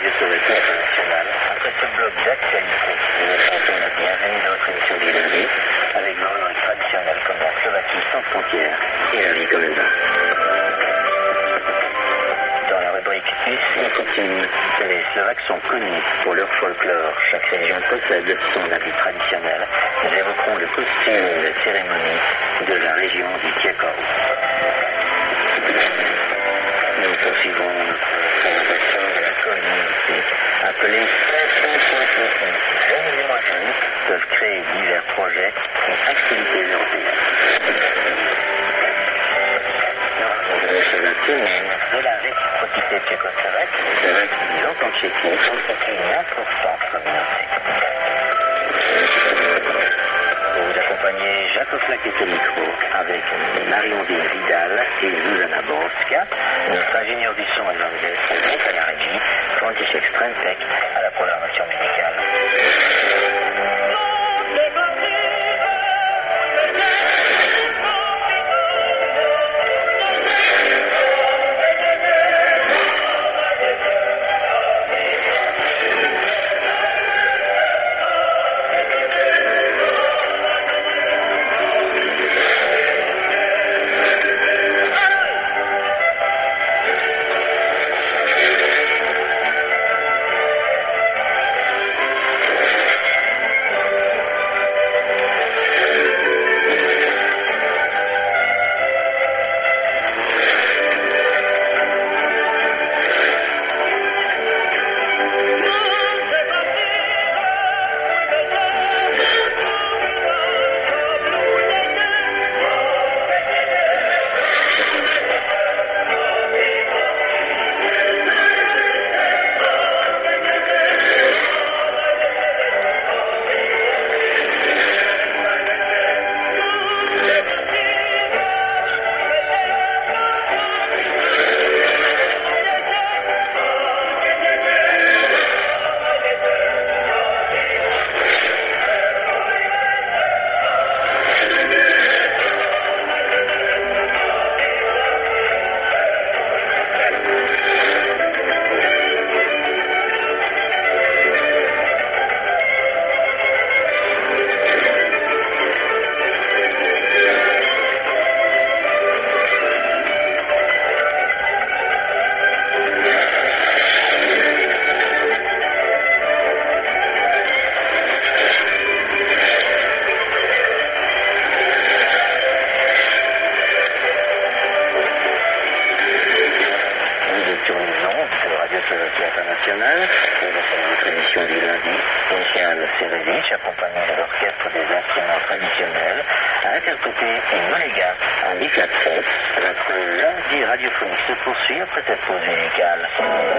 Radio Slovaquie Internationale. Après ce bloc d'actualité, nous souhaitons la bienvenue dans notre émission du lundi, avec nos rubriques traditionnelles comme la Slovaquie sans frontières et la vie comme elle va. Dans la rubrique Ici continue, les Slovaques sont connus pour leur folklore. Chaque région possède son habit traditionnel. Nous évoquerons le costume de cérémonie de la région du Tchekov. Nous poursuivons notre présentation de la communauté appelée 560. Jeunes et moins jeunes peuvent créer divers projets et activités européennes. Sur la semaine de la réciprocité tchécoslovaque, les Slovaques vivant en Tchéquie constituent une importante communauté. Pour vous accompagner, Jacques Flack est au micro avec Marion-Dine Vidal et Zuzana Borowska, notre ingénieur du son et de l'organisation est à la régie, František Strentek à la programmation médicale. Accompagné de l'orchestre des instruments traditionnels, a interprété une Moléga en mi-4-7. Notre lundi radiophonique se poursuit après cette pause musicale.